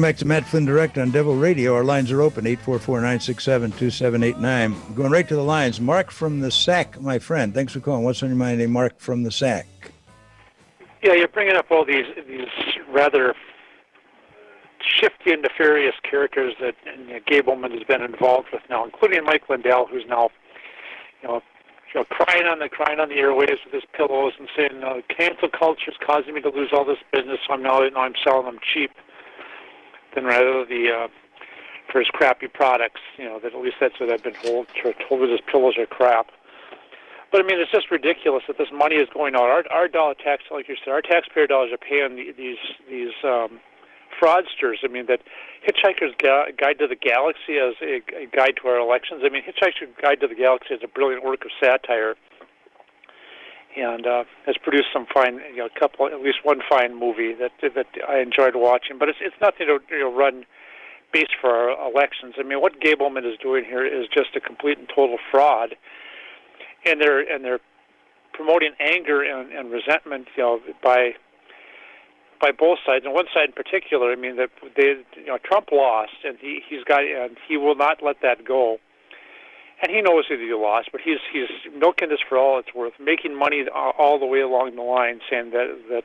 back to Matt Flynn Direct on Devil Radio. Our lines are open, 844-967-2789. Going right to the lines. Mark from the Sac, my friend. Thanks for calling. What's on your mind, Mark from the Sac? Yeah, you're bringing up all these rather shifty and nefarious characters that Gableman has been involved with now, including Mike Lindell, who's now, crying on the airwaves with his pillows and saying, cancel culture is causing me to lose all this business, so I'm selling them cheap, than rather for his crappy products. That at least that's what I've been told that his pillows are crap. But I mean, it's just ridiculous that this money is going out. Our dollar tax, like you said, our taxpayer dollars are paying these fraudsters. I mean, that Hitchhiker's Guide to the Galaxy as a guide to our elections. I mean, Hitchhiker's Guide to the Galaxy is a brilliant work of satire, and has produced some fine, at least one fine movie that I enjoyed watching. But it's nothing to run base for our elections. I mean, what Gableman is doing here is just a complete and total fraud, and they're promoting anger and resentment, by both sides. On one side in particular, I mean, that Trump lost, and he will not let that go. And he knows that he lost, but he's milking this for all it's worth, making money all the way along the line, saying that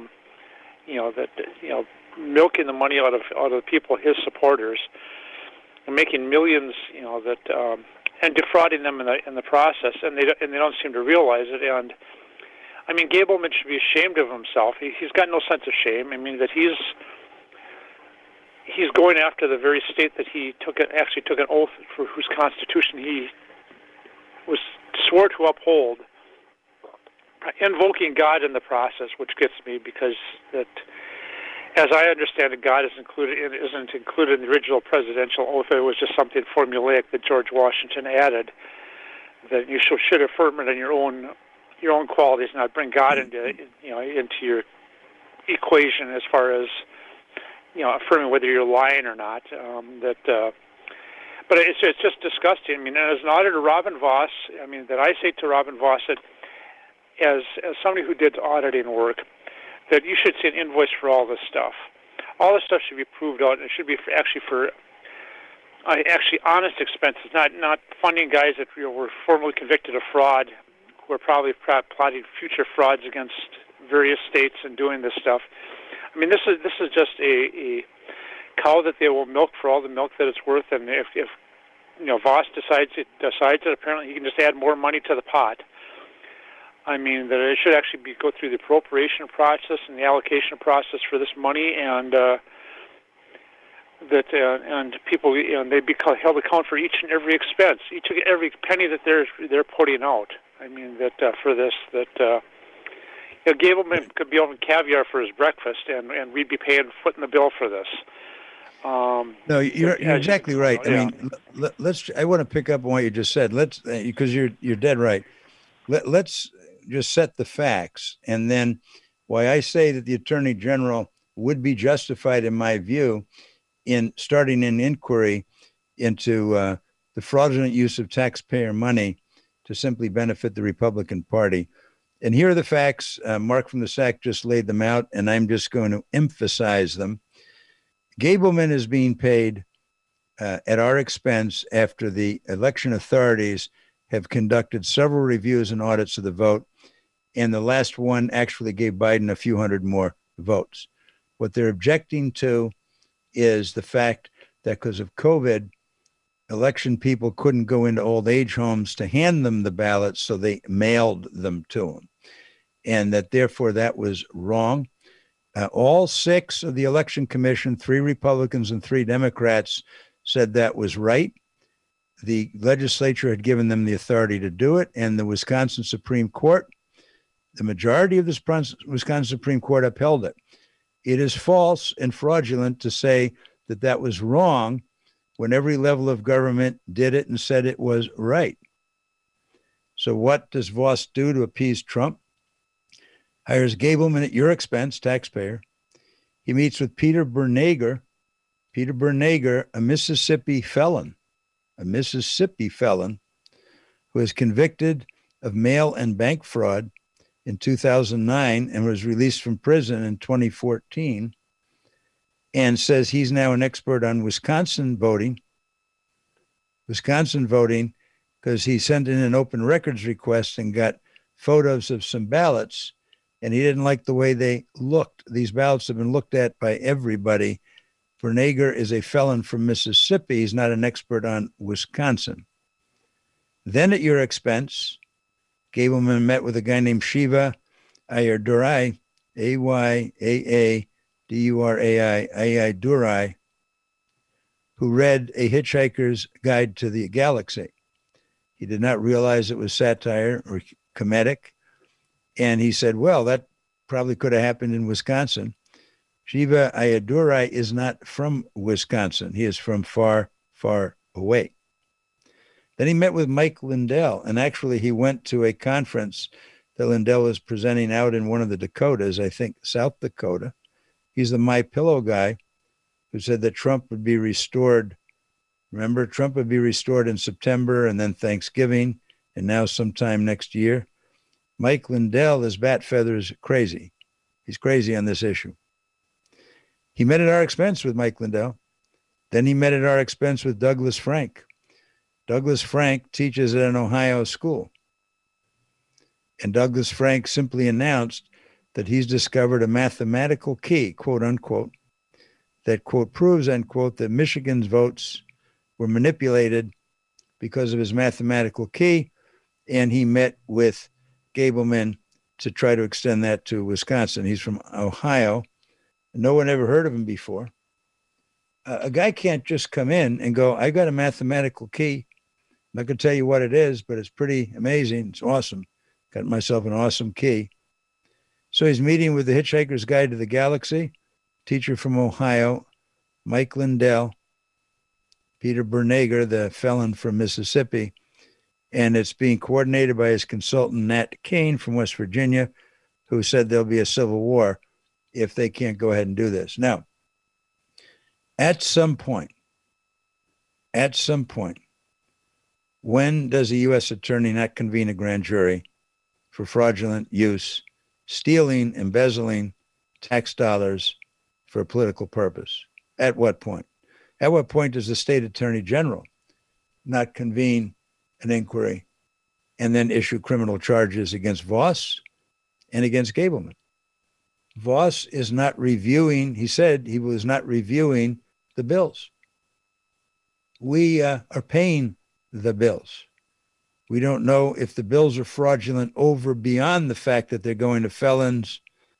milking the money out of the people, his supporters, and making millions, and defrauding them in the process, and they don't seem to realize it. And I mean, Gableman should be ashamed of himself. He's got no sense of shame. I mean, that he's going after the very state that he actually took an oath for, whose constitution he swore to uphold, invoking God in the process, which gets me, because that, as I understand it, God isn't included in the original presidential oath. It was just something formulaic that George Washington added, that you should affirm it in your own qualities, not bring God into your equation as far as affirming whether you're lying or not. But it's just disgusting. I mean, as an auditor, Robin Voss, I mean, that I say to Robin Voss that as somebody who did auditing work, that you should see an invoice for all this stuff. All this stuff should be proved out, and it should be for honest expenses, not funding guys that were formally convicted of fraud, who are probably plotting future frauds against various states and doing this stuff. I mean, this is just a cow that they will milk for all the milk that it's worth, and if Voss decides that apparently he can just add more money to the pot. I mean, that it should actually go through the appropriation process and the allocation process for this money, and and people, they be held account for each and every expense, every penny that they're putting out. I mean, that for this, Gableman could be on caviar for his breakfast, and we'd be paying foot in the bill for this. No, you're exactly right. I mean, I want to pick up on what you just said. Because you're dead right. Let's just set the facts, and then why I say that the Attorney General would be justified, in my view, in starting an inquiry into the fraudulent use of taxpayer money to simply benefit the Republican Party. And here are the facts. Mark from the Sac just laid them out, and I'm just going to emphasize them. Gableman is being paid at our expense after the election authorities have conducted several reviews and audits of the vote, and the last one actually gave Biden a few hundred more votes. What they're objecting to is the fact that because of COVID, election people couldn't go into old age homes to hand them the ballots, so they mailed them to them, and that therefore that was wrong. All 6 of the Election Commission, 3 Republicans and 3 Democrats, said that was right. The legislature had given them the authority to do it, and the Wisconsin Supreme Court, the majority of the Wisconsin Supreme Court upheld it. It is false and fraudulent to say that that was wrong when every level of government did it and said it was right. So what does Voss do to appease Trump? Hires Gableman at your expense, taxpayer. He meets with Peter Bernagher, a Mississippi felon, who was convicted of mail and bank fraud in 2009 and was released from prison in 2014. and says he's now an expert on Wisconsin voting because he sent in an open records request and got photos of some ballots, and he didn't like the way they looked. These ballots have been looked at by everybody. Bernager is a felon from Mississippi. He's not an expert on Wisconsin. Then at your expense, Gableman met with a guy named Shiva Ayyadurai, Ayyadurai, who read A Hitchhiker's Guide to the Galaxy. He did not realize it was satire or comedic. And he said, well, that probably could have happened in Wisconsin. Shiva Ayyadurai is not from Wisconsin. He is from far, far away. Then he met with Mike Lindell, and actually he went to a conference that Lindell was presenting out in one of the Dakotas, I think South Dakota. He's the MyPillow guy who said that Trump would be restored. Remember, Trump would be restored in September and then Thanksgiving, and now sometime next year. Mike Lindell is bat feathers crazy. He's crazy on this issue. He met at our expense with Mike Lindell. Then he met at our expense with Douglas Frank. Douglas Frank teaches at an Ohio school. And Douglas Frank simply announced that he's discovered a mathematical key, quote unquote, that, quote, proves, unquote, that Michigan's votes were manipulated because of his mathematical key. And he met with Gableman to try to extend that to Wisconsin. He's from Ohio. No one ever heard of him before. A guy can't just come in and go, I got a mathematical key. I'm not going to tell you what it is, but it's pretty amazing. It's awesome. Got myself an awesome key. So he's meeting with the Hitchhiker's Guide to the Galaxy, teacher from Ohio, Mike Lindell, Peter Bernager, the felon from Mississippi, and it's being coordinated by his consultant, Nat Kane from West Virginia, who said there'll be a civil war if they can't go ahead and do this. Now, at some point, when does a U.S. attorney not convene a grand jury for fraudulent use, stealing, embezzling tax dollars for a political purpose? At what point? At what point does the state attorney general not convene an inquiry and then issue criminal charges against Voss and against Gableman? Voss is not reviewing, he said he was not reviewing the bills. We are paying the bills. We don't know if the bills are fraudulent over beyond the fact that they're going to felons,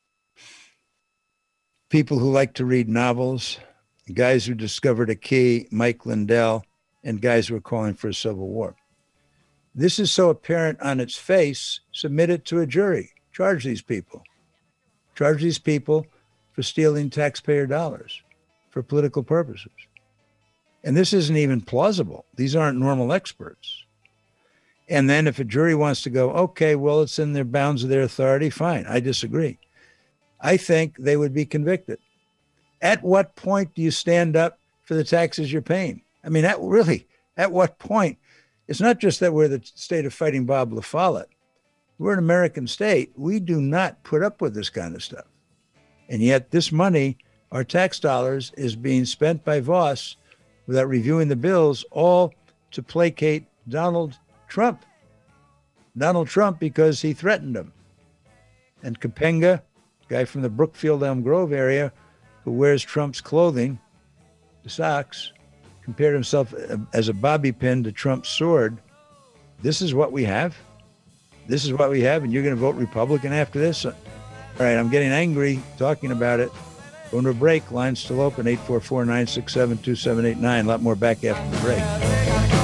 people who like to read novels, guys who discovered a key, Mike Lindell, and guys who are calling for a civil war. This is so apparent on its face, submit it to a jury. Charge these people. Charge these people for stealing taxpayer dollars for political purposes. And this isn't even plausible. These aren't normal experts. And then if a jury wants to go, okay, well, it's in their bounds of their authority, fine. I disagree. I think they would be convicted. At what point do you stand up for the taxes you're paying? I mean, at what point? It's not just that we're the state of Fighting Bob La Follette. We're an American state. We do not put up with this kind of stuff. And yet this money, our tax dollars, is being spent by Voss without reviewing the bills, all to placate Donald Trump. Donald Trump, because he threatened him. And Capenga, guy from the Brookfield Elm Grove area, who wears Trump's clothing, the socks, compared himself as a bobby pin to Trump's sword. This is what we have. This is what we have, and you're going to vote Republican after this? All right, I'm getting angry talking about it. Going to a break. Line's still open, 844-967-2789. A lot more back after the break.